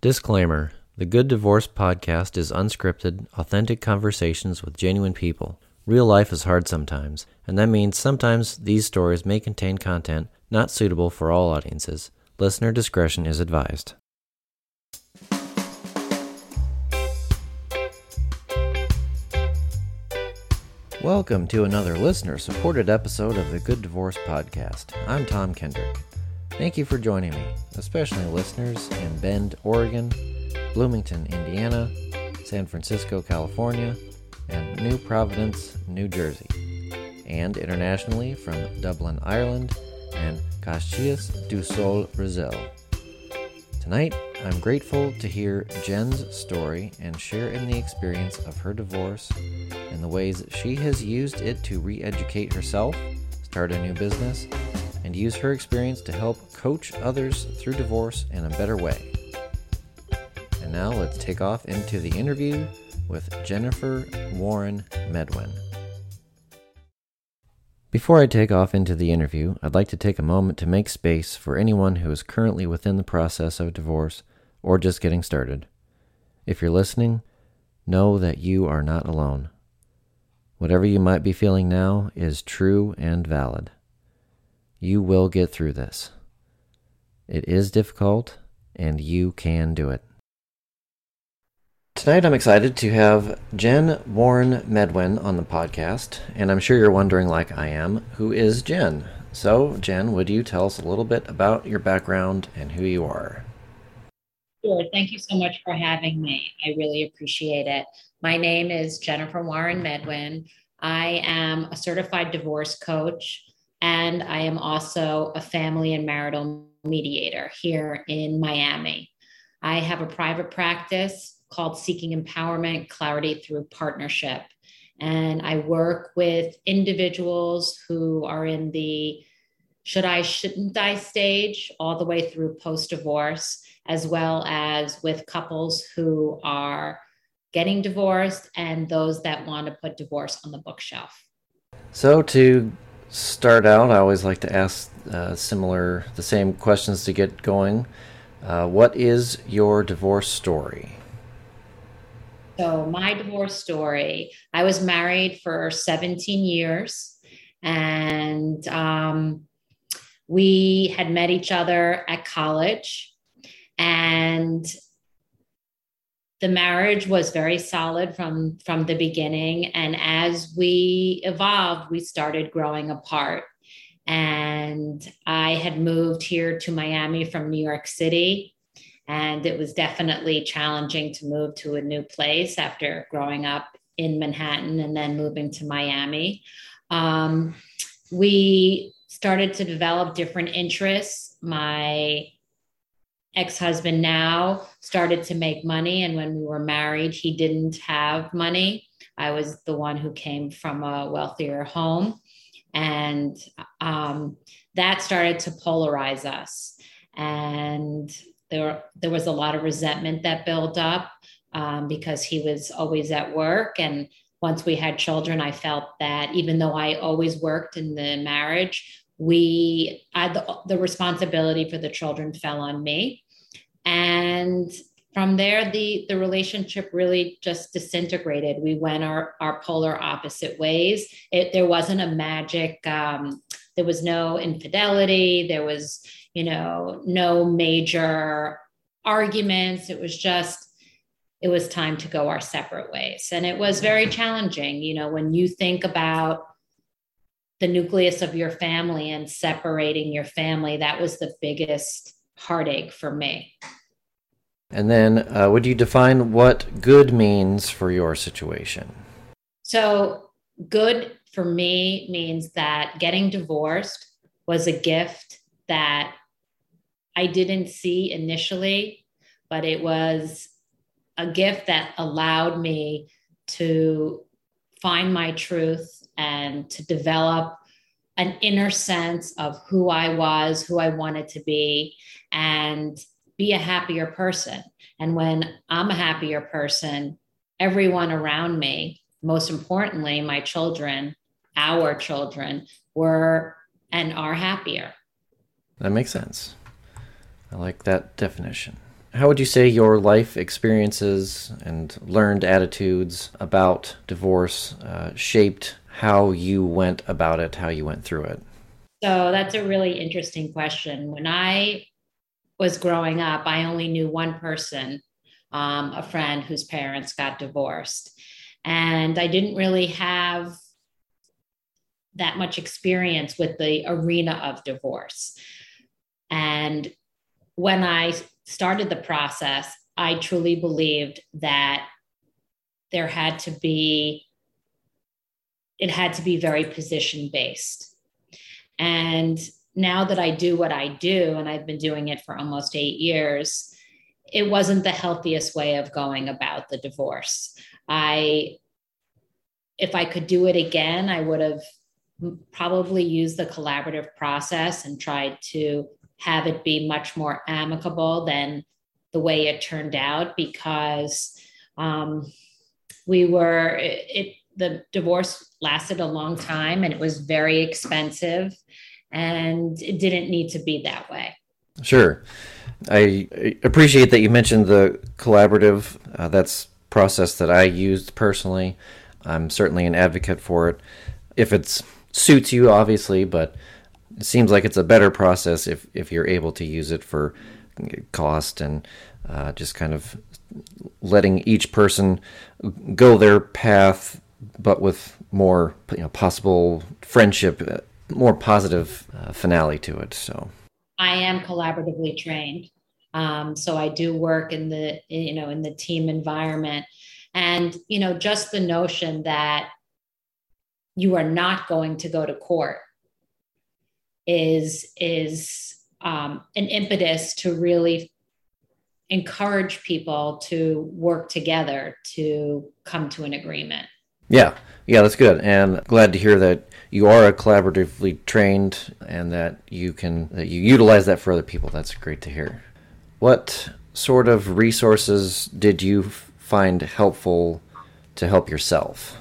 Disclaimer: The Good Divorce Podcast is unscripted, authentic conversations with genuine people. Real life is hard sometimes, and that means sometimes these stories may contain content not suitable for all audiences. Listener discretion is advised. Welcome to another listener-supported episode of the Good Divorce Podcast. I'm Tom Kendrick. Thank you for joining me, especially listeners in Bend, Oregon, Bloomington, Indiana, San Francisco, California, and New Providence, New Jersey, and internationally from Dublin, Ireland, and Caxias do Sul, Brazil. Tonight, I'm grateful to hear Jen's story and share in the experience of her divorce and the ways she has used it to re-educate herself, start a new business, and use her experience to help coach others through divorce in a better way. And now let's take off into the interview with Jennifer Warren Medwin. Before I take off into the interview, I'd like to take a moment to make space for anyone who is currently within the process of divorce or just getting started. If you're listening, know that you are not alone. Whatever you might be feeling now is true and valid. You will get through this. It is difficult, and you can do it. Tonight I'm excited to have Jen Warren Medwin on the podcast, and I'm sure you're wondering, like I am, who is Jen? So, Jen, would you tell us a little bit about your background and who you are? Sure. Thank you so much for having me. I really appreciate it. My name is Jennifer Warren Medwin. I am a certified divorce coach, and I am also a family and marital mediator here in Miami. I have a private practice called Seeking Empowerment, Clarity Through Partnership. And I work with individuals who are in the should I, shouldn't I stage all the way through post-divorce, as well as with couples who are getting divorced and those that want to put divorce on the bookshelf. So to start out, I always like to ask the same questions to get going. What is your divorce story? So my divorce story, I was married for 17 years, and we had met each other at college, and the marriage was very solid from the beginning. And as we evolved, we started growing apart. And I had moved here to Miami from New York City. And it was definitely challenging to move to a new place after growing up in Manhattan and then moving to Miami. We started to develop different interests. My ex-husband now started to make money. And when we were married, he didn't have money. I was the one who came from a wealthier home. And that started to polarize us. And there was a lot of resentment that built up because he was always at work. And once we had children, I felt that even though I always worked in the marriage, the responsibility for the children fell on me. And from there, the relationship really just disintegrated. We went our polar opposite ways. There wasn't a magic, there was no infidelity. There was, no major arguments. It was time to go our separate ways. And it was very challenging. When you think about the nucleus of your family and separating your family, that was the biggest heartache for me. And then would you define what good means for your situation? So good for me means that getting divorced was a gift that I didn't see initially, but it was a gift that allowed me to find my truth and to develop an inner sense of who I was, who I wanted to be, and be a happier person. And when I'm a happier person, everyone around me, most importantly, my children, our children, were and are happier. That makes sense. I like that definition. How would you say your life experiences and learned attitudes about divorce shaped how you went about it, how you went through it? So that's a really interesting question. When I was growing up, I only knew one person, a friend whose parents got divorced. And I didn't really have that much experience with the arena of divorce. And when I started the process, I truly believed that there had to be, it had to be very position based. And now that I do what I do, and I've been doing it for almost 8 years, it wasn't the healthiest way of going about the divorce. I, if I could do it again, I would have probably used the collaborative process and tried to have it be much more amicable than the way it turned out, because we were, the divorce lasted a long time and it was very expensive, and it didn't need to be that way. Sure. I appreciate that you mentioned the collaborative. That's process that I used personally. I'm certainly an advocate for it. If it suits you, obviously, but it seems like it's a better process if you're able to use it for cost and just kind of letting each person go their path, but with more possible friendship, more positive finale to it. So I am collaboratively trained. So I do work in the, in the team environment, and, just the notion that you are not going to go to court is an impetus to really encourage people to work together to come to an agreement. yeah, yeah, that's good, and glad to hear that you are collaboratively trained and that you utilize that for other people. That's great to hear. What sort of resources did you find helpful to help yourself?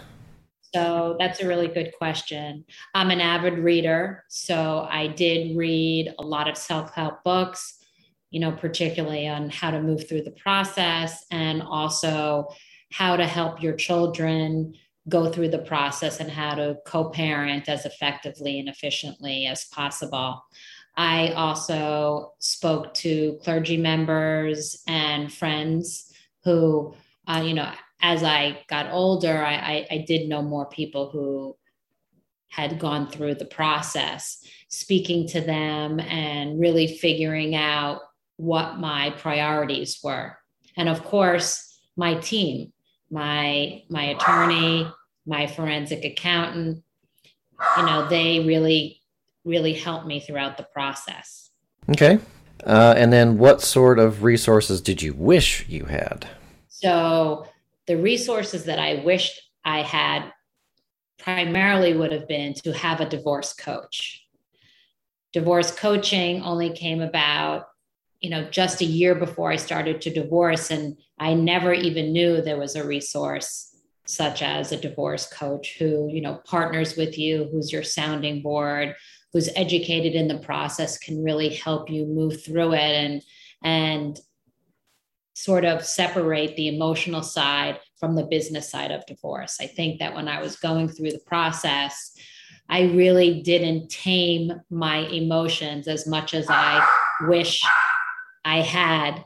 So that's a really good question. I'm an avid reader, so I did read a lot of self-help books, particularly on how to move through the process, and also how to help your children go through the process and how to co-parent as effectively and efficiently as possible. I also spoke to clergy members and friends who, as I got older, I did know more people who had gone through the process, speaking to them and really figuring out what my priorities were. And of course, my team, my attorney, my forensic accountant, they really helped me throughout the process. Okay. And then what sort of resources did you wish you had? So the resources that I wished I had primarily would have been to have a divorce coach. Divorce coaching only came about, just a year before I started to divorce. And I never even knew there was a resource such as a divorce coach who, partners with you, who's your sounding board, who's educated in the process, can really help you move through it and sort of separate the emotional side from the business side of divorce. I think that when I was going through the process, I really didn't tame my emotions as much as I wish I had,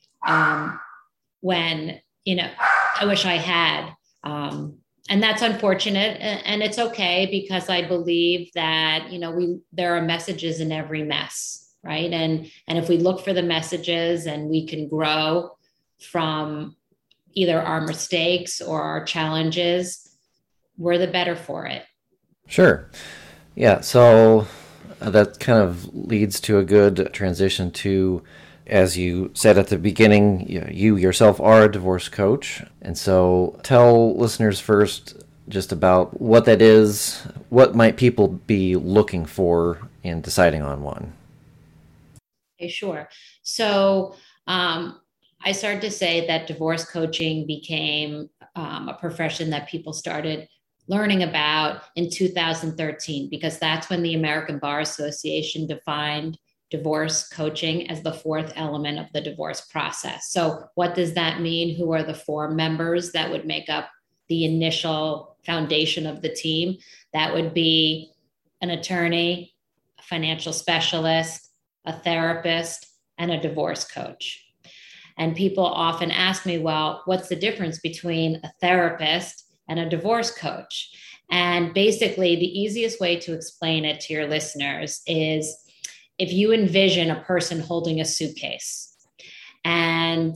when, I wish I had. And that's unfortunate, and it's okay, because I believe that, there are messages in every mess, right? And if we look for the messages and we can grow from either our mistakes or our challenges, we're the better for it. Sure. Yeah. So that kind of leads to a good transition to, as you said at the beginning, you yourself are a divorce coach. And so tell listeners first just about what that is. What might people be looking for in deciding on one? Okay, sure. So I started to say that divorce coaching became a profession that people started learning about in 2013, because that's when the American Bar Association defined divorce coaching as the fourth element of the divorce process. So what does that mean? Who are the four members that would make up the initial foundation of the team? That would be an attorney, a financial specialist, a therapist, and a divorce coach. And people often ask me, well, what's the difference between a therapist and a divorce coach? And basically, the easiest way to explain it to your listeners is if you envision a person holding a suitcase and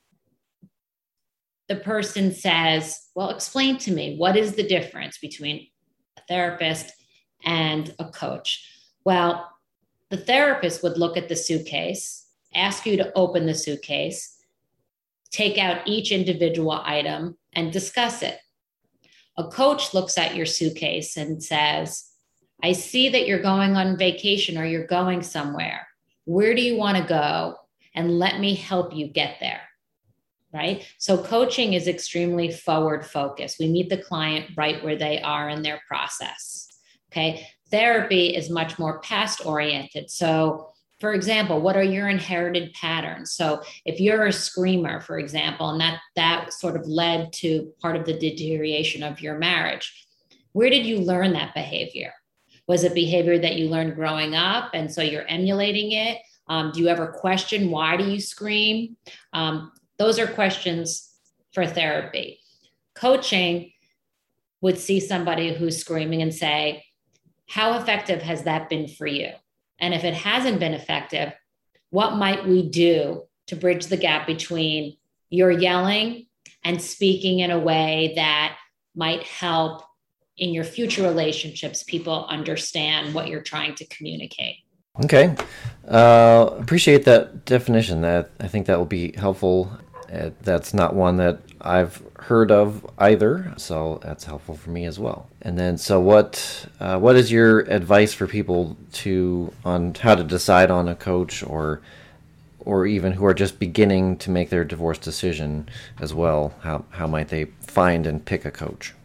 the person says, well, explain to me, what is the difference between a therapist and a coach? Well, the therapist would look at the suitcase, ask you to open the suitcase, take out each individual item and discuss it. A coach looks at your suitcase and says, I see that you're going on vacation or you're going somewhere. Where do you want to go? And let me help you get there. Right? So coaching is extremely forward focused. We meet the client right where they are in their process. Okay. Therapy is much more past oriented. So for example, what are your inherited patterns? So if you're a screamer, for example, and that sort of led to part of the deterioration of your marriage, where did you learn that behavior? Was it behavior that you learned growing up and so you're emulating it? Do you ever question, why do you scream? Those are questions for therapy. Coaching would see somebody who's screaming and say, how effective has that been for you? And if it hasn't been effective, what might we do to bridge the gap between your yelling and speaking in a way that might help in your future relationships, people understand what you're trying to communicate? Okay. Appreciate that definition. That I think that will be helpful. That's not one that I've heard of either, so that's helpful for me as well. And then, so what is your advice for people on how to decide on a coach, or even who are just beginning to make their divorce decision as well? How might they find and pick a coach?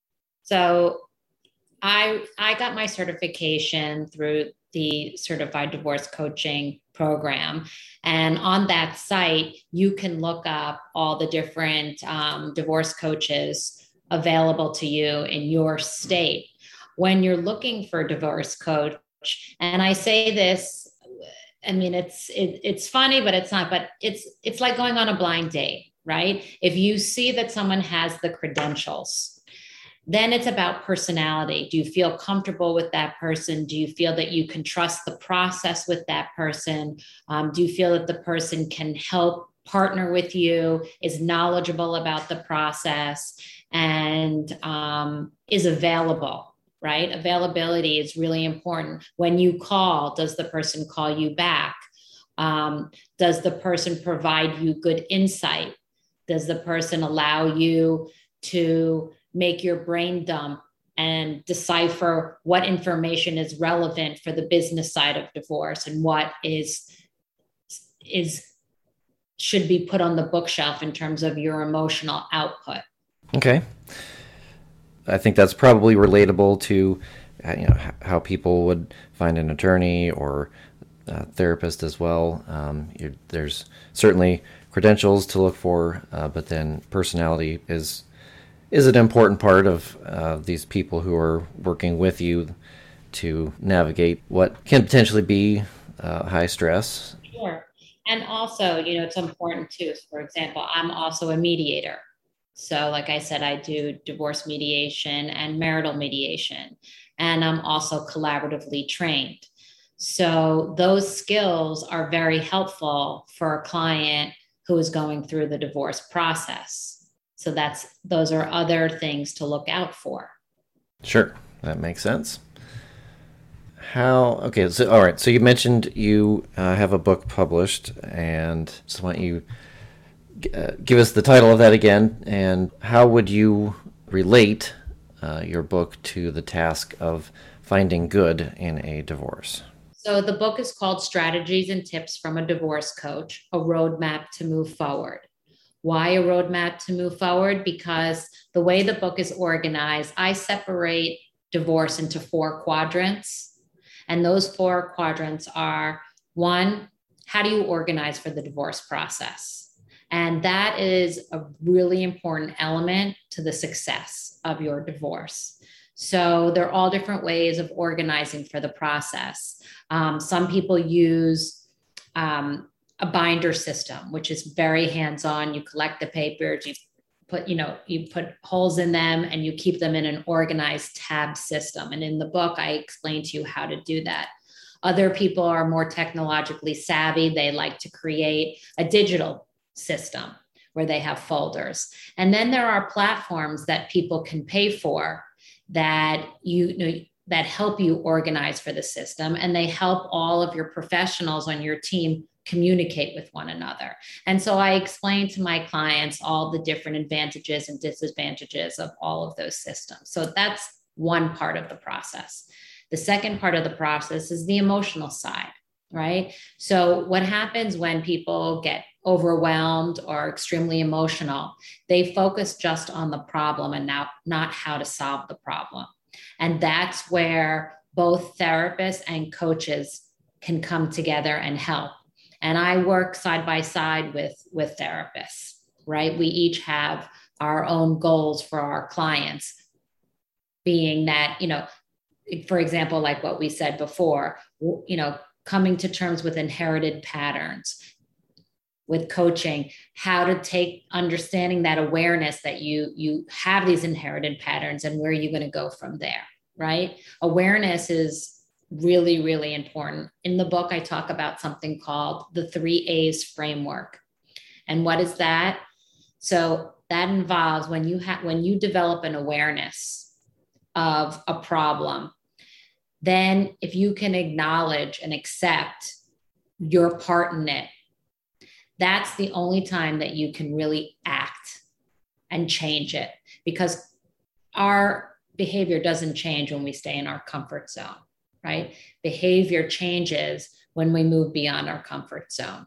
So I got my certification through the Certified Divorce Coaching program. And on that site, you can look up all the different divorce coaches available to you in your state. When you're looking for a divorce coach, and I say this, I mean, it's funny, but it's not, but it's like going on a blind date, right? If you see that someone has the credentials, then it's about personality. Do you feel comfortable with that person? Do you feel that you can trust the process with that person? Do you feel that the person can help partner with you, is knowledgeable about the process, and is available, right? Availability is really important. When you call, does the person call you back? Does the person provide you good insight? Does the person allow you to make your brain dump and decipher what information is relevant for the business side of divorce and what should be put on the bookshelf in terms of your emotional output? Okay. I think that's probably relatable to how people would find an attorney or a therapist as well. There's certainly credentials to look for, but then personality is an important part of these people who are working with you to navigate what can potentially be high stress. Sure. And also, it's important too. For example, I'm also a mediator. So like I said, I do divorce mediation and marital mediation, and I'm also collaboratively trained. So those skills are very helpful for a client who is going through the divorce process. So those are other things to look out for. Sure, that makes sense. All right. So you mentioned you have a book published, and just want you give us the title of that again, and how would you relate your book to the task of finding good in a divorce? So the book is called Strategies and Tips from a Divorce Coach, a Roadmap to Move Forward. Why a roadmap to move forward? Because the way the book is organized, I separate divorce into 4 quadrants. And those 4 quadrants are One, how do you organize for the divorce process? And that is a really important element to the success of your divorce. So there are all different ways of organizing for the process. Some people use a binder system, which is very hands-on. You collect the papers, you put holes in them and you keep them in an organized tab system. And in the book, I explain to you how to do that. Other people are more technologically savvy. They like to create a digital system where they have folders. And then there are platforms that people can pay for that that help you organize for the system, and they help all of your professionals on your team communicate with one another. And so I explain to my clients all the different advantages and disadvantages of all of those systems. So that's one part of the process. The second part of the process is the emotional side, right? So what happens when people get overwhelmed or extremely emotional, they focus just on the problem and not how to solve the problem. And that's where both therapists and coaches can come together and help. And I work side by side with therapists, right? We each have our own goals for our clients, being that, for example, like what we said before, coming to terms with inherited patterns. With coaching, how to take understanding that awareness that you have these inherited patterns and where you're going to go from there, right? Awareness is really, really important. In the book, I talk about something called the 3 A's framework. And what is that? So that involves when you develop an awareness of a problem, then if you can acknowledge and accept your part in it, that's the only time that you can really act and change it, because our behavior doesn't change when we stay in our comfort zone, right? Behavior changes when we move beyond our comfort zone.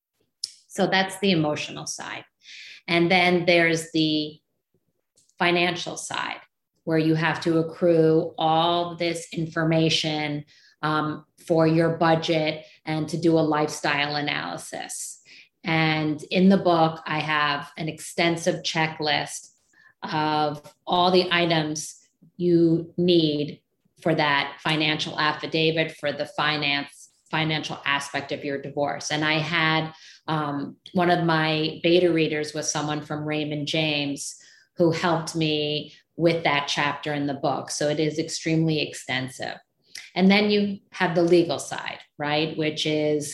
So that's the emotional side. And then there's the financial side, where you have to accrue all this information for your budget and to do a lifestyle analysis. And in the book, I have an extensive checklist of all the items you need for that financial affidavit, for the financial aspect of your divorce. And I had one of my beta readers was someone from Raymond James who helped me with that chapter in the book. So it is extremely extensive. And then you have the legal side, right? Which is,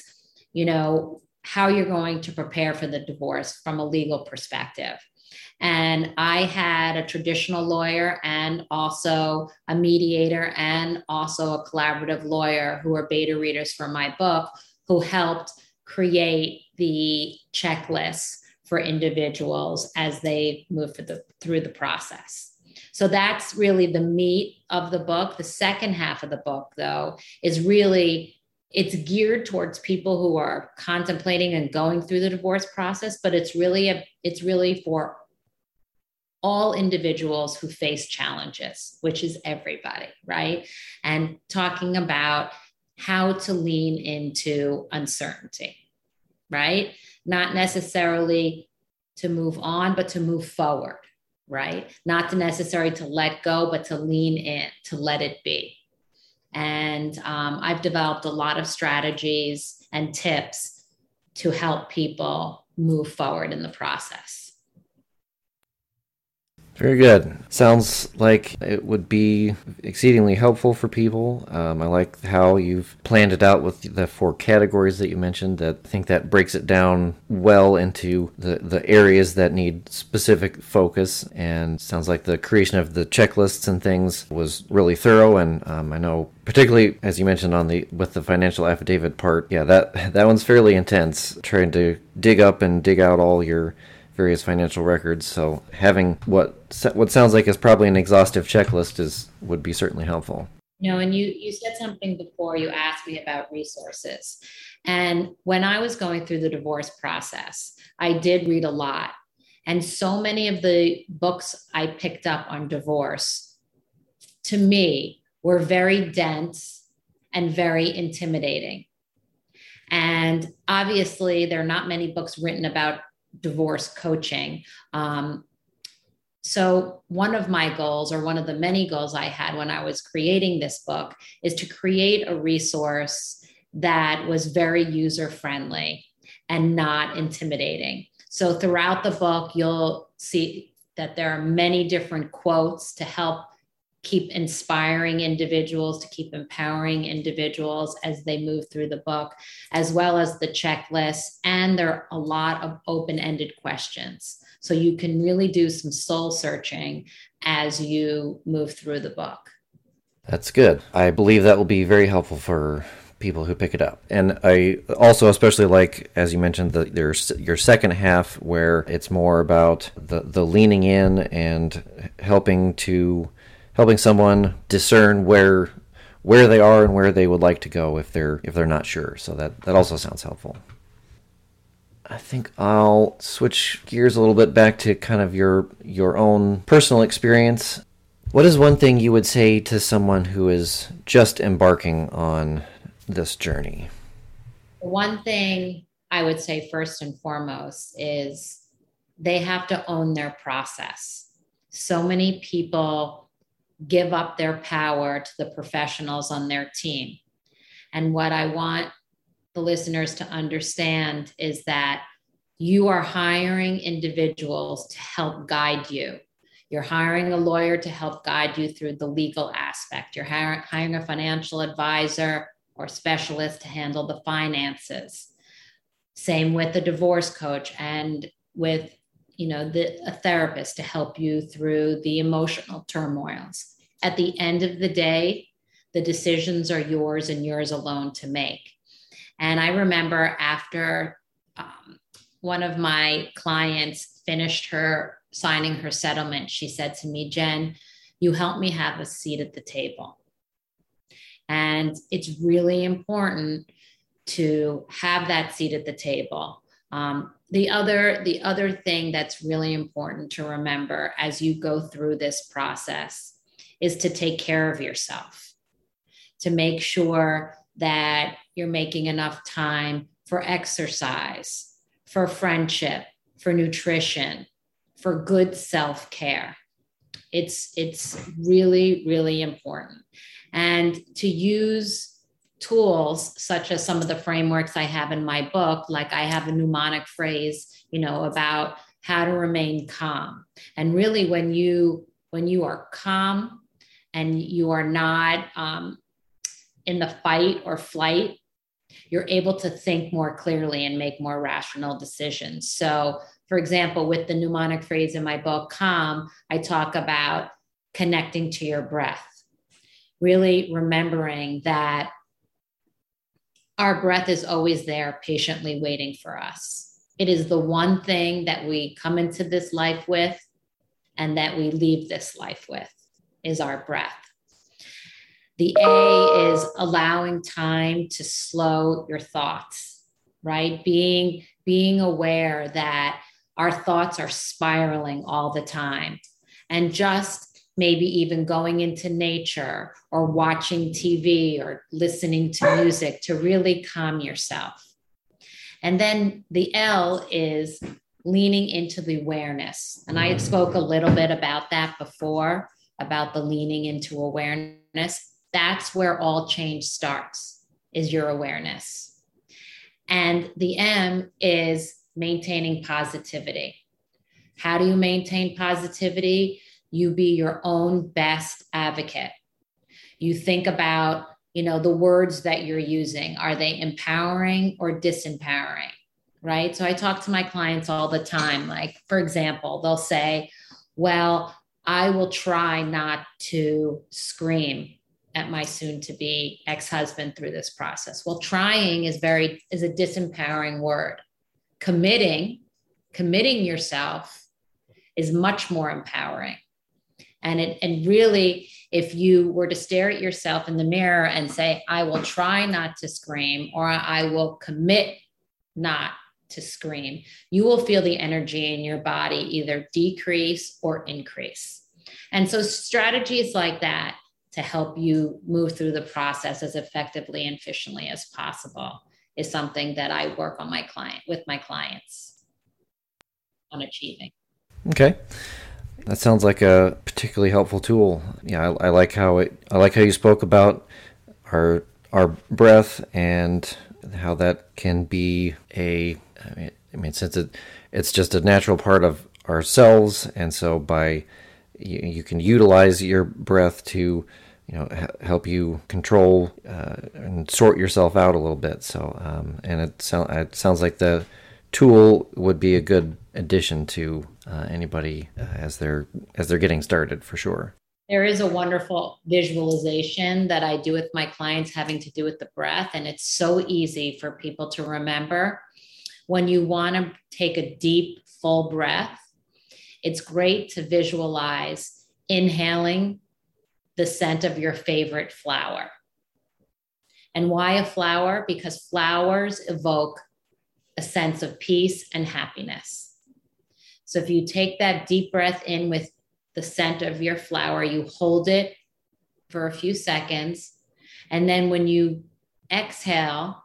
how you're going to prepare for the divorce from a legal perspective. And I had a traditional lawyer and also a mediator and also a collaborative lawyer who are beta readers for my book, who helped create the checklists for individuals as they move through the process. So that's really the meat of the book. The second half of the book, though, is really, it's geared towards people who are contemplating and going through the divorce process, but it's really for all individuals who face challenges, which is everybody, right? And talking about how to lean into uncertainty, right? Not necessarily to move on, but to move forward, right? Not to necessarily to let go, but to lean in, to let it be. And I've developed a lot of strategies and tips to help people move forward in the process. Very good. Sounds like it would be exceedingly helpful for people. I like how you've planned it out with the 4 categories that you mentioned. I think that breaks it down well into the areas that need specific focus. And sounds like the creation of the checklists and things was really thorough. And I know, particularly as you mentioned with the financial affidavit part, yeah, that one's fairly intense. Trying to dig up and dig out all your various financial records, so having what sounds like is probably an exhaustive checklist would be certainly helpful. And you said something before. You asked me about resources, and when I was going through the divorce process, I did read a lot, and so many of the books I picked up on divorce, to me, were very dense and very intimidating. And obviously, there are not many books written about divorce coaching. So, one of my goals, or one of the many goals I had when I was creating this book, is to create a resource that was very user friendly and not intimidating. So, throughout the book, you'll see that there are many different quotes to help keep inspiring individuals, to keep empowering individuals as they move through the book, as well as the checklist. And there are a lot of open-ended questions. So you can really do some soul searching as you move through the book. That's good. I believe that will be very helpful for people who pick it up. And I also especially like, as you mentioned, there's your second half where it's more about the leaning in and helping someone discern where they are and where they would like to go if they're not sure. So that also sounds helpful. I think I'll switch gears a little bit back to kind of your own personal experience. What is one thing you would say to someone who is just embarking on this journey? One thing I would say first and foremost is they have to own their process. So many people give up their power to the professionals on their team. And what I want the listeners to understand is that you are hiring individuals to help guide you. You're hiring a lawyer to help guide you through the legal aspect. You're hiring a financial advisor or specialist to handle the finances. Same with a divorce coach and with a therapist to help you through the emotional turmoils. At the end of the day, the decisions are yours and yours alone to make. And I remember after one of my clients finished signing her settlement, she said to me, "Jen, you helped me have a seat at the table." And it's really important to have that seat at the table. The other thing that's really important to remember as you go through this process is to take care of yourself, to make sure that you're making enough time for exercise, for friendship, for nutrition, for good self-care. It's really, really important. And to use tools such as some of the frameworks I have in my book, like I have a mnemonic phrase, about how to remain calm. And really when you are calm and you are not in the fight or flight, you're able to think more clearly and make more rational decisions. So, for example, with the mnemonic phrase in my book, Calm, I talk about connecting to your breath, really remembering that our breath is always there patiently waiting for us. It is the one thing that we come into this life with and that we leave this life with is our breath. The A is allowing time to slow your thoughts, right? Being aware that our thoughts are spiraling all the time, and just maybe even going into nature or watching TV or listening to music to really calm yourself. And then the L is leaning into the awareness. And I had spoke a little bit about that before, about the leaning into awareness. That's where all change starts, is your awareness. And the M is maintaining positivity. How do you maintain positivity? You be your own best advocate. You think about, the words that you're using. Are they empowering or disempowering? Right? So I talk to my clients all the time. Like, for example, they'll say, well, I will try not to scream at my soon-to-be ex-husband through this process. Well, trying is a disempowering word. Committing yourself is much more empowering. And really, if you were to stare at yourself in the mirror and say, I will try not to scream, or I will commit not to scream, you will feel the energy in your body either decrease or increase. And so strategies like that to help you move through the process as effectively and efficiently as possible is something that I work on with my clients on achieving. Okay. That sounds like a particularly helpful tool. Yeah, I like how you spoke about our breath and how that can be since it's just a natural part of ourselves, and so by you can utilize your breath to help you control and sort yourself out a little bit. So and it sounds like the tool would be a good addition to anybody as they're getting started, for sure. There is a wonderful visualization that I do with my clients having to do with the breath, and it's so easy for people to remember. When you want to take a deep, full breath, it's great to visualize inhaling the scent of your favorite flower. And why a flower? Because flowers evoke a sense of peace and happiness. So if you take that deep breath in with the scent of your flower, you hold it for a few seconds. And then when you exhale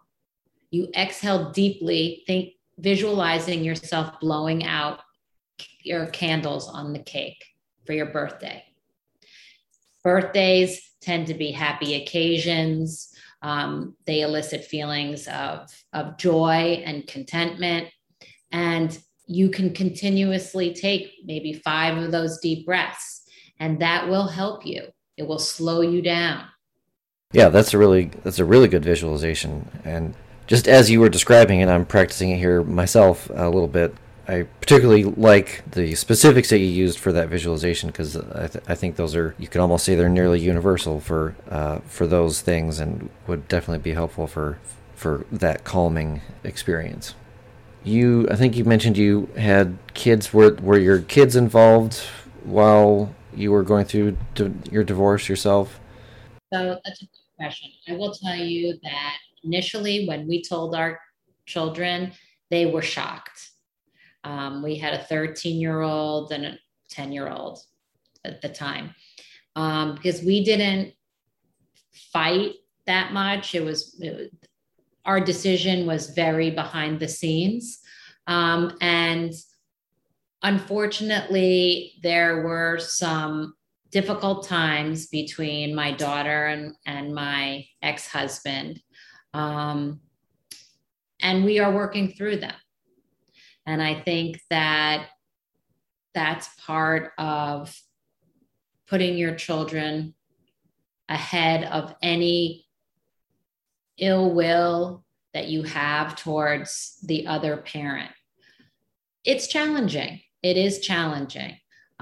deeply, visualizing yourself blowing out your candles on the cake for your birthday. Birthdays tend to be happy occasions. They elicit feelings of joy and contentment. And you can continuously take maybe 5 of those deep breaths, and that will help you. It will slow you down. Yeah, that's a really good visualization. And just as you were describing it, I'm practicing it here myself a little bit. I particularly like the specifics that you used for that visualization, because I think those are, you could almost say they're nearly universal for those things, and would definitely be helpful for that calming experience. I think you mentioned you had kids. Were your kids involved while you were going through your divorce yourself? So that's a good question. I will tell you that initially, when we told our children, they were shocked. We had a 13-year-old and a 10-year-old at the time, because we didn't fight that much. Our decision was very behind the scenes. And unfortunately, there were some difficult times between my daughter and my ex-husband. And we are working through them. And I think that that's part of putting your children ahead of any ill will that you have towards the other parent. It's challenging. It is challenging.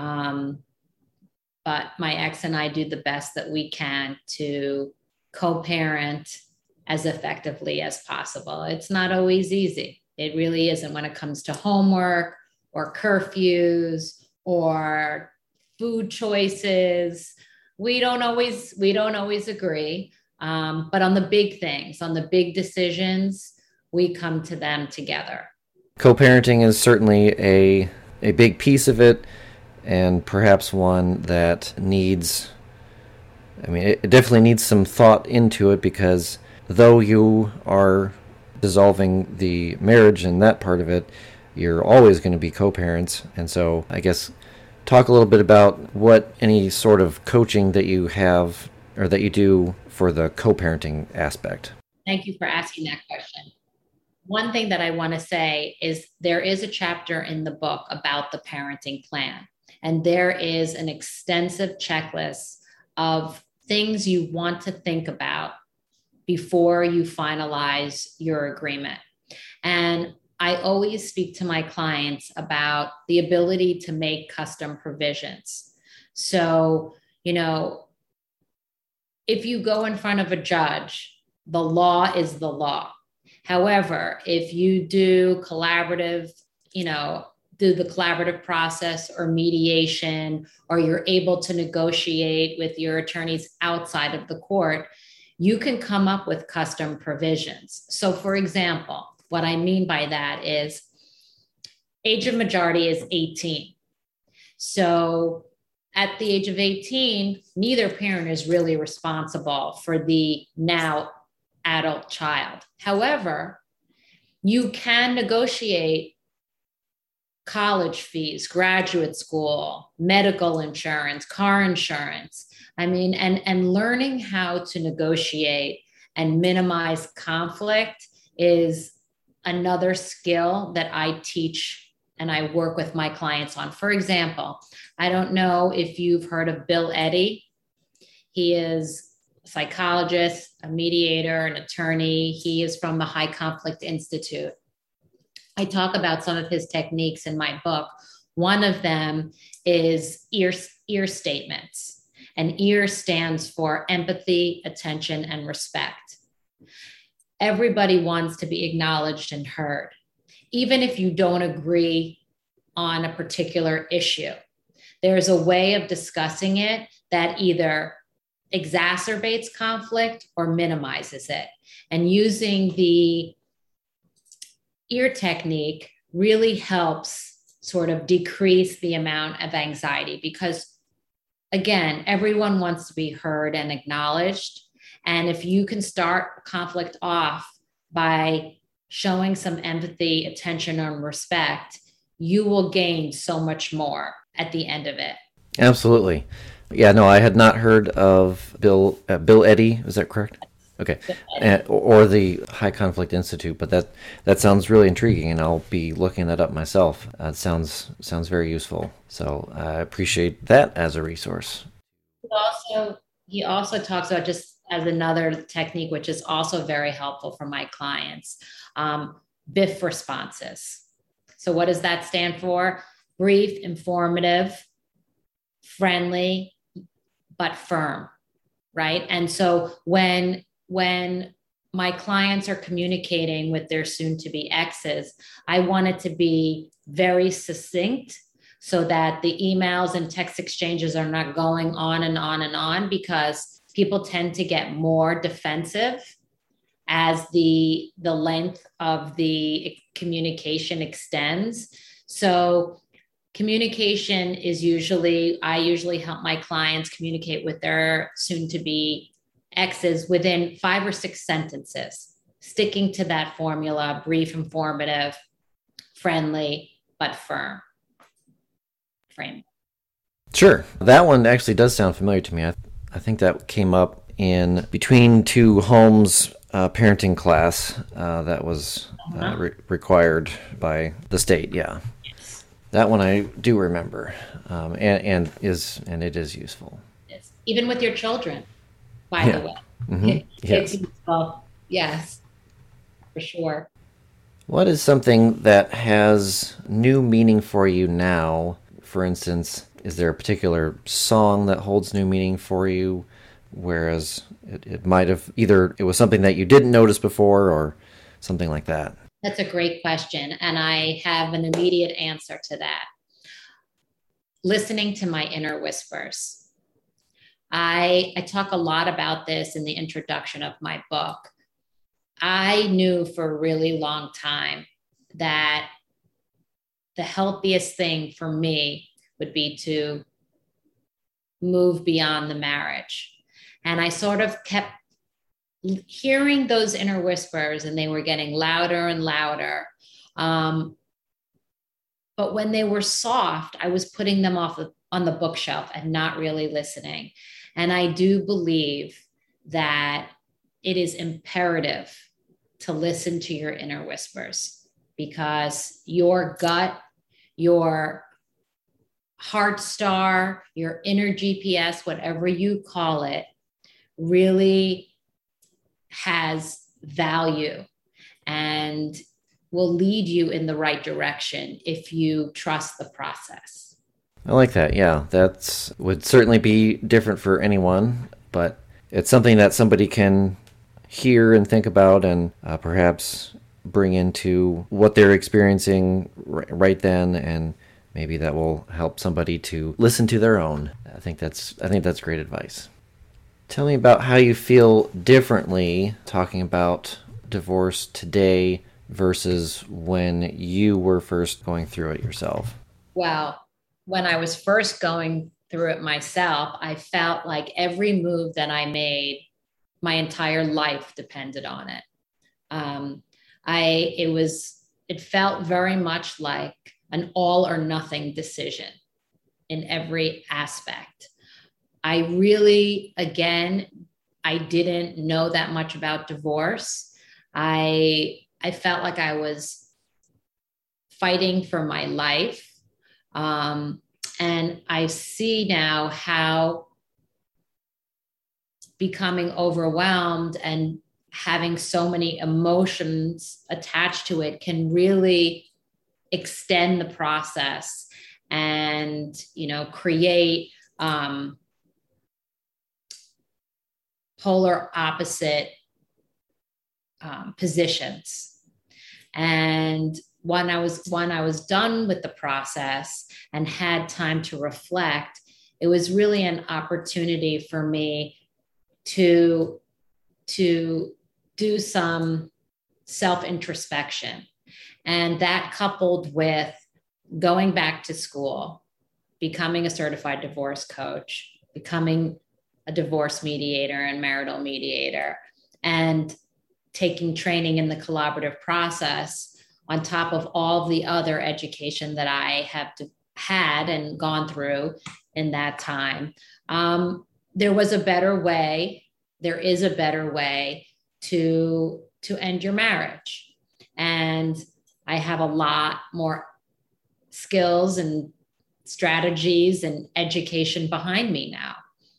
But my ex and I do the best that we can to co-parent as effectively as possible. It's not always easy. It really isn't when it comes to homework or curfews or food choices. We don't always agree. But on the big things, on the big decisions, we come to them together. Co-parenting is certainly a big piece of it, and perhaps one that needs, it definitely needs some thought into it, because though you are dissolving the marriage and that part of it, you're always going to be co-parents. And so I guess talk a little bit about what any sort of coaching that you have or that you do for the co-parenting aspect. Thank you for asking that question. One thing that I want to say is there is a chapter in the book about the parenting plan, and there is an extensive checklist of things you want to think about before you finalize your agreement. And I always speak to my clients about the ability to make custom provisions. So, if you go in front of a judge, the law is the law. However, if you do collaborative, do the collaborative process or mediation, or you're able to negotiate with your attorneys outside of the court, you can come up with custom provisions. So for example, what I mean by that is age of majority is 18. So at the age of 18, neither parent is really responsible for the now adult child. However, You can negotiate college fees, graduate school, medical insurance, car insurance. I mean, and learning how to negotiate and minimize conflict is another skill that I teach and I work with my clients on. For example, I don't know if you've heard of Bill Eddy. He is a psychologist, a mediator, an attorney. He is from the High Conflict Institute. I talk about some of his techniques in my book. One of them is ear statements. And ear stands for empathy, attention, and respect. Everybody wants to be acknowledged and heard, even if you don't agree on a particular issue. There's a way of discussing it that either exacerbates conflict or minimizes it. And using the ear technique really helps sort of decrease the amount of anxiety because, again, everyone wants to be heard and acknowledged. And if you can start conflict off by showing some empathy, attention, and respect, you will gain so much more at the end of it. Absolutely. Yeah, no, I had not heard of Bill Eddy. Is that correct? Okay, or the High Conflict Institute, but that sounds really intriguing, and I'll be looking that up myself. It sounds very useful. So I appreciate that as a resource. He also talks about, just as another technique, which is also very helpful for my clients, BIF responses. So what does that stand for? Brief, informative, friendly, but firm, right? And so when my clients are communicating with their soon-to-be exes, I want it to be very succinct so that the emails and text exchanges are not going on and on and on, because people tend to get more defensive as the length of the communication extends. So communication is I usually help my clients communicate with their soon-to-be exes within 5 or 6 sentences, sticking to that formula: brief, informative, friendly, but firm. Frame. Sure. That one actually does sound familiar to me. I think that came up in Between Two Homes parenting class that was required by the state. Yeah. That one I do remember, and it is useful. Yes. Even with your children, by the way. Mm-hmm. Yes. It's useful. Yes, for sure. What is something that has new meaning for you now? For instance, is there a particular song that holds new meaning for you, whereas it might have it was something that you didn't notice before, or something like that? That's a great question, and I have an immediate answer to that. Listening to my inner whispers. I talk a lot about this in the introduction of my book. I knew for a really long time that the healthiest thing for me would be to move beyond the marriage. And I sort of kept hearing those inner whispers, and they were getting louder and louder. But when they were soft, I was putting them on the bookshelf and not really listening. And I do believe that it is imperative to listen to your inner whispers, because your gut, your heart star, your inner GPS, whatever you call it, really has value and will lead you in the right direction if you trust the process. I like that. Yeah, that would certainly be different for anyone, but it's something that somebody can hear and think about, and perhaps bring into what they're experiencing right then, and maybe that will help somebody to listen to their own. I think that's great advice. Tell me about how you feel differently talking about divorce today versus when you were first going through it yourself. Well, when I was first going through it myself, I felt like every move that I made, my entire life depended on it. It felt very much like an all or nothing decision in every aspect. I really, again, I didn't know that much about divorce. I felt like I was fighting for my life. And I see now how becoming overwhelmed and having so many emotions attached to it can really extend the process and, create polar opposite positions. And when I was done with the process and had time to reflect, it was really an opportunity for me to do some self-introspection. And that, coupled with going back to school, becoming a certified divorce coach, becoming a divorce mediator and marital mediator, and taking training in the collaborative process on top of all the other education that I have had and gone through in that time. There is a better way to end your marriage. And I have a lot more skills and strategies and education behind me now.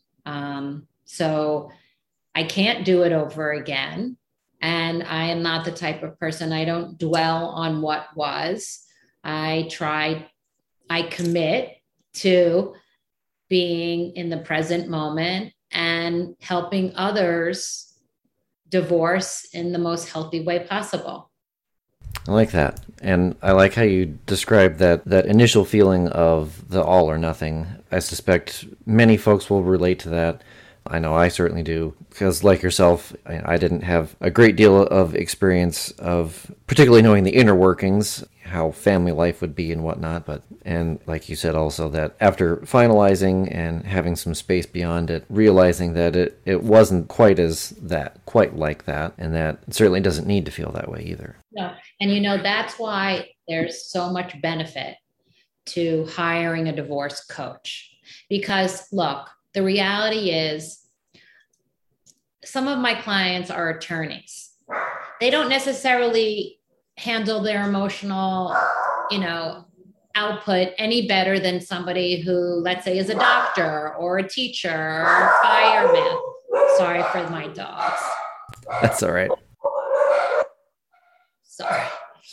So I can't do it over again. And I am not the type of person, I don't dwell on what was. I commit to being in the present moment and helping others divorce in the most healthy way possible. I like that. And I like how you described that initial feeling of the all or nothing. I suspect many folks will relate to that. I know I certainly do, because like yourself, I didn't have a great deal of experience of particularly knowing the inner workings, how family life would be and whatnot. And like you said also, that after finalizing and having some space beyond it, realizing that it wasn't quite like that, and that it certainly doesn't need to feel that way either. No. And that's why there's so much benefit to hiring a divorce coach. Because look, the reality is some of my clients are attorneys. They don't necessarily handle their emotional, output any better than somebody who, let's say, is a doctor or a teacher or a fireman. Sorry for my dogs. That's all right. Sorry.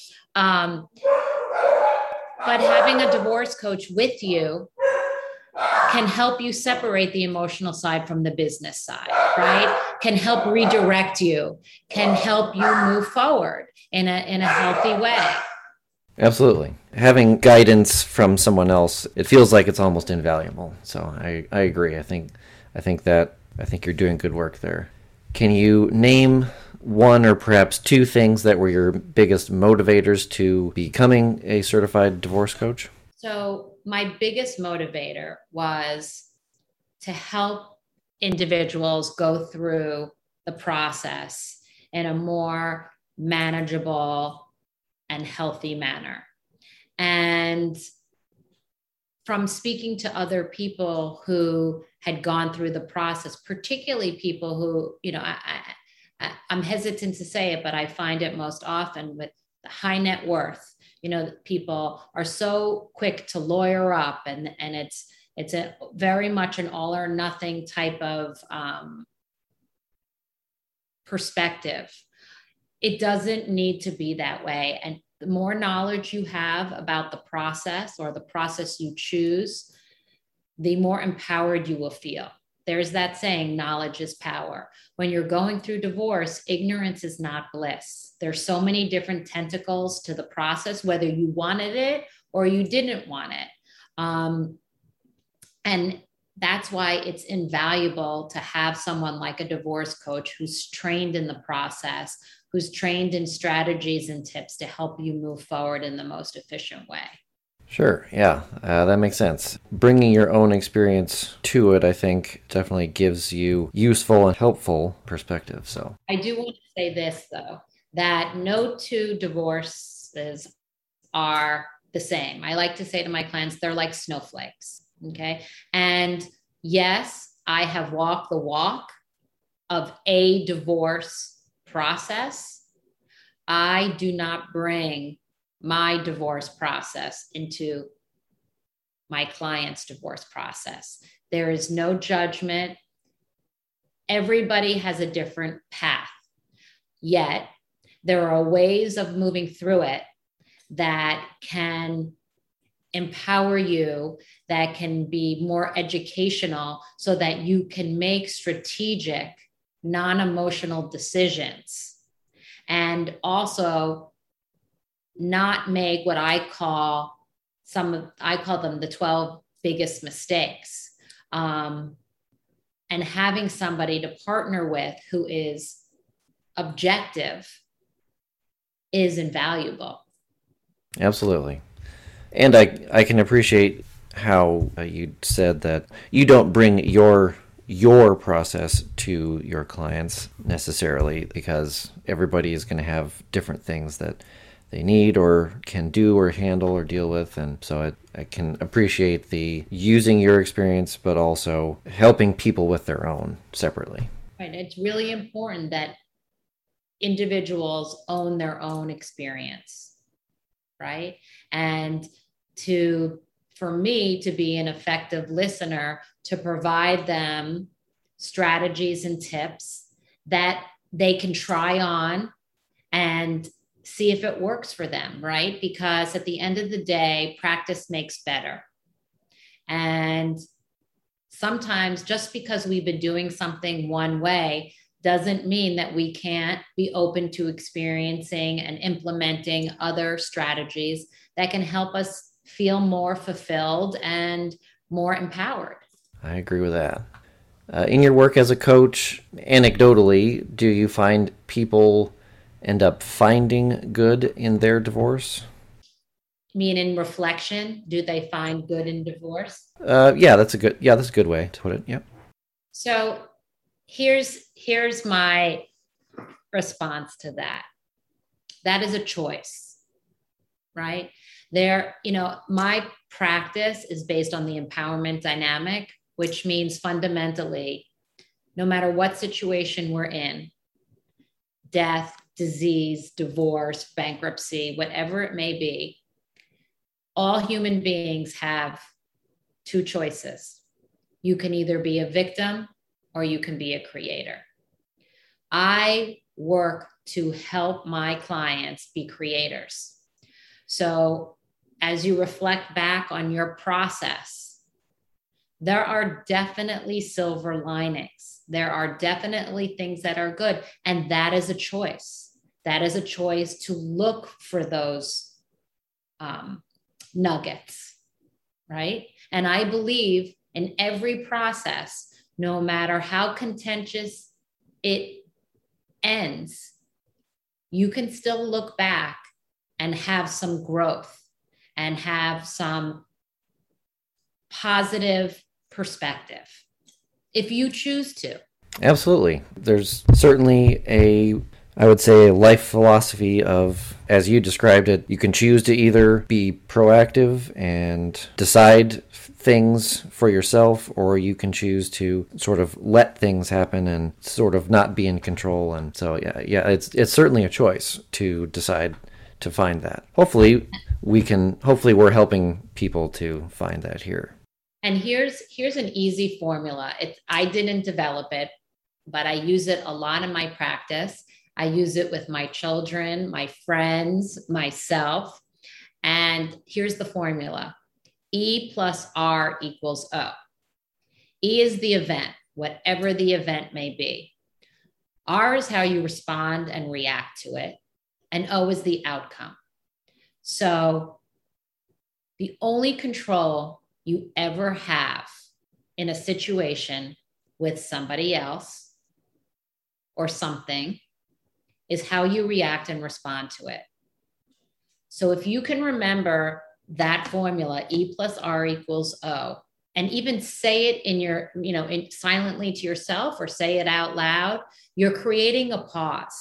But having a divorce coach with you can help you separate the emotional side from the business side, right? Can help redirect you, can help you move forward in a healthy way. Absolutely. Having guidance from someone else, it feels like it's almost invaluable. So I agree. I think you're doing good work there. Can you name one or perhaps two things that were your biggest motivators to becoming a certified divorce coach? So my biggest motivator was to help individuals go through the process in a more manageable and healthy manner. And from speaking to other people who had gone through the process, particularly people who, I'm hesitant to say it, but I find it most often with the high net worth. People are so quick to lawyer up, and it's a very much an all or nothing type of perspective. It doesn't need to be that way. And the more knowledge you have about the process or the process you choose, the more empowered you will feel. There's that saying, knowledge is power. When you're going through divorce, ignorance is not bliss. There's so many different tentacles to the process, whether you wanted it or you didn't want it. And that's why it's invaluable to have someone like a divorce coach who's trained in the process, who's trained in strategies and tips to help you move forward in the most efficient way. Sure. Yeah, that makes sense. Bringing your own experience to it, I think, definitely gives you useful and helpful perspective. So I do want to say this, though, that no two divorces are the same. I like to say to my clients, they're like snowflakes. Okay. And yes, I have walked the walk of a divorce process. I do not bring my divorce process into my client's divorce process. There is no judgment. Everybody has a different path. Yet there are ways of moving through it that can empower you, that can be more educational so that you can make strategic, non-emotional decisions, and also not make what I call them the 12 biggest mistakes. And having somebody to partner with who is objective is invaluable. Absolutely. And I can appreciate how you said that you don't bring your process to your clients necessarily, because everybody is going to have different things that they need or can do or handle or deal with. And so I can appreciate the using your experience, but also helping people with their own separately. Right. It's really important that individuals own their own experience, right? And for me to be an effective listener, to provide them strategies and tips that they can try on and see if it works for them, right? Because at the end of the day, practice makes better. And sometimes just because we've been doing something one way doesn't mean that we can't be open to experiencing and implementing other strategies that can help us feel more fulfilled and more empowered. I agree with that. In your work as a coach, anecdotally, do you find people end up finding good in their divorce? You mean in reflection, do they find good in divorce? That's a good way to put it. Yep. So here's my response to that. That is a choice, right? My practice is based on the empowerment dynamic, which means fundamentally, no matter what situation we're in, death, disease, divorce, bankruptcy, whatever it may be, all human beings have two choices. You can either be a victim or you can be a creator. I work to help my clients be creators. So as you reflect back on your process, there are definitely silver linings. There are definitely things that are good. And that is a choice. That is a choice to look for those nuggets, right? And I believe in every process, no matter how contentious it ends, you can still look back and have some growth and have some positive perspective if you choose to. Absolutely. There's certainly I would say, a life philosophy of, as you described it, you can choose to either be proactive and decide things for yourself, or you can choose to sort of let things happen and sort of not be in control. And so, it's certainly a choice to decide to find that. Hopefully we're helping people to find that here. And here's an easy formula. I didn't develop it, but I use it a lot in my practice. I use it with my children, my friends, myself. And here's the formula. E plus R equals O. E is the event, whatever the event may be. R is how you respond and react to it. And O is the outcome. So the only control you ever have in a situation with somebody else or something is how you react and respond to it. So if you can remember that formula, E plus R equals O, and even say it silently to yourself or say it out loud, you're creating a pause.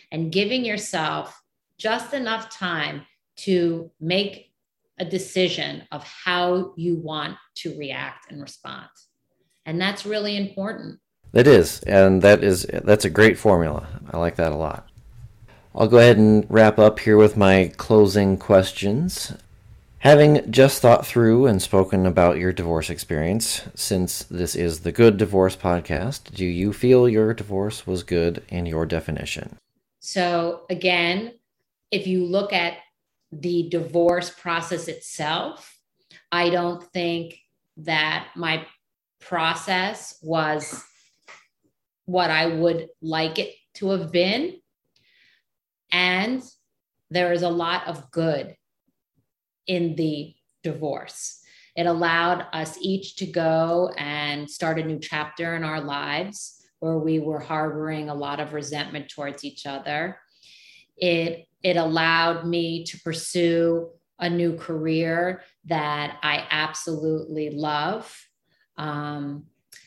and giving yourself just enough time to make a decision of how you want to react and respond. And that's really important. It is, and that's a great formula. I like that a lot. I'll go ahead and wrap up here with my closing questions. Having just thought through and spoken about your divorce experience, since this is the Good Divorce podcast, do you feel your divorce was good in your definition? So again, if you look at the divorce process itself, I don't think that my process was what I would like it to have been. And there is a lot of good in the divorce. It allowed us each to go and start a new chapter in our lives where we were harboring a lot of resentment towards each other. It allowed me to pursue a new career that I absolutely love. And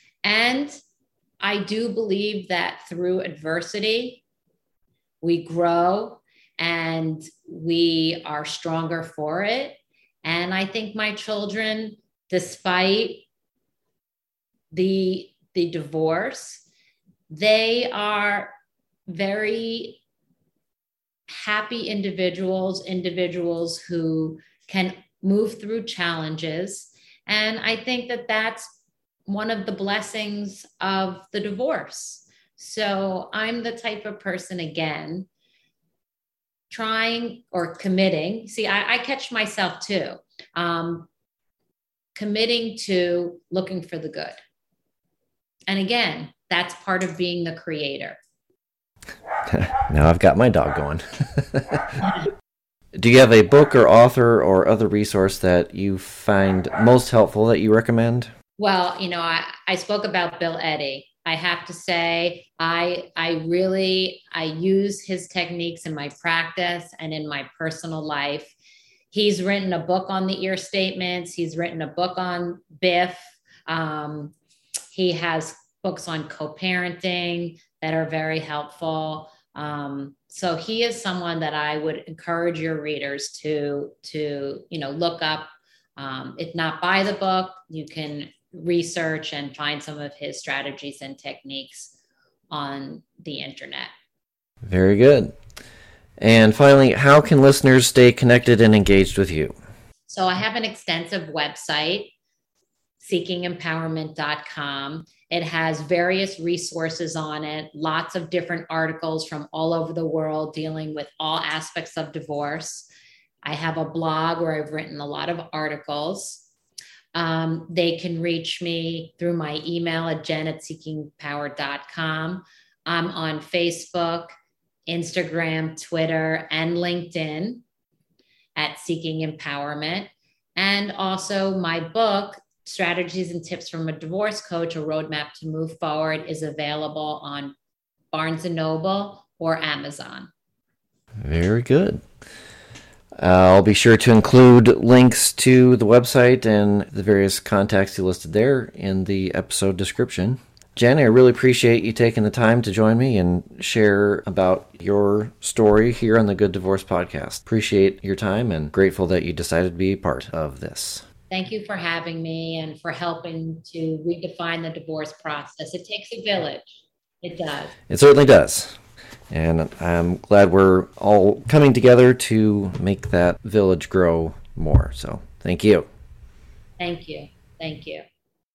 I do believe that through adversity, we grow and we are stronger for it. And I think my children, despite the divorce, they are very happy individuals who can move through challenges. And I think that that's one of the blessings of the divorce. So I'm the type of person, again, trying or committing. See, I catch myself too, committing to looking for the good. And again, that's part of being the creator. Now I've got my dog going. Do you have a book or author or other resource that you find most helpful that you recommend? Well, I spoke about Bill Eddy. I have to say, I use his techniques in my practice and in my personal life. He's written a book on the ear statements. He's written a book on BIF. He has books on co-parenting that are very helpful. So he is someone that I would encourage your readers to look up. If not buy the book, you can research and find some of his strategies and techniques on the internet. Very good. And finally, how can listeners stay connected and engaged with you? So I have an extensive website, seekingempowerment.com. It has various resources on it, lots of different articles from all over the world dealing with all aspects of divorce. I have a blog where I've written a lot of articles. They can reach me through my email at jen@seekingpower.com. I'm on Facebook, Instagram, Twitter, and LinkedIn at Seeking Empowerment. And also my book, Strategies and Tips from a Divorce Coach, A Roadmap to Move Forward, is available on Barnes & Noble or Amazon. Very good. I'll be sure to include links to the website and the various contacts you listed there in the episode description. Jen, I really appreciate you taking the time to join me and share about your story here on the Good Divorce podcast. Appreciate your time and grateful that you decided to be a part of this. Thank you for having me and for helping to redefine the divorce process. It takes a village. It does. It certainly does. And I'm glad we're all coming together to make that village grow more. So thank you. Thank you. Thank you.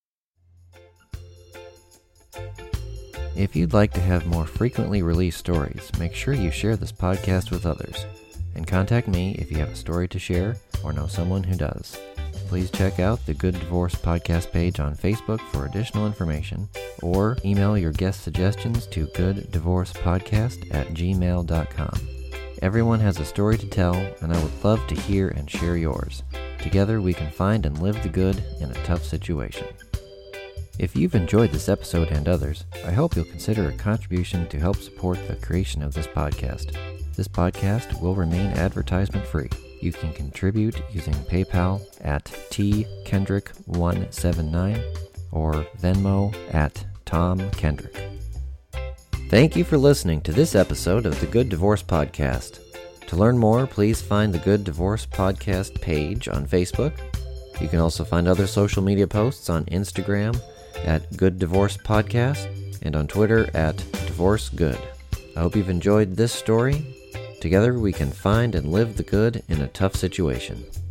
If you'd like to have more frequently released stories, make sure you share this podcast with others. And contact me if you have a story to share or know someone who does. Please check out the Good Divorce podcast page on Facebook for additional information, or email your guest suggestions to gooddivorcepodcast@gmail.com. Everyone has a story to tell, and I would love to hear and share yours. Together we can find and live the good in a tough situation. If you've enjoyed this episode and others, I hope you'll consider a contribution to help support the creation of this podcast. This podcast will remain advertisement-free. You can contribute using PayPal at tkendrick179 or Venmo at Tom Kendrick. Thank you for listening to this episode of the Good Divorce Podcast. To learn more, please find the Good Divorce Podcast page on Facebook. You can also find other social media posts on Instagram at Good Divorce Podcast and on Twitter at Divorce Good. I hope you've enjoyed this story. Together we can find and live the good in a tough situation.